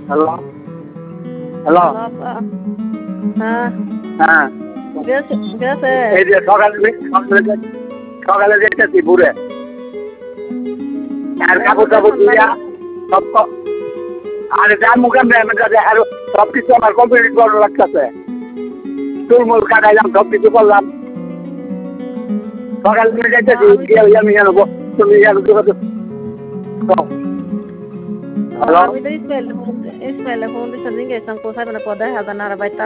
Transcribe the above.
hello hello হ্যাঁ হ্যাঁ গেছে গেছে এই যে সকালে যেতেছি ঘুরে আর কাপড় টাপড় ধুইয়া সব আরে যার মুখে আর সব কিছু আমার কমপ্লিট করা লাগতেছে চুলমুল কাটাইলাম সব কিছু করলাম সকালে তুমি যাইতেছি আমি জানবো তুমি জানো হ্যালো আমি তো ইসমাইল ফোন দিচ্ছি জিজ্ঞেস কোথায় মানে পদে হাজার না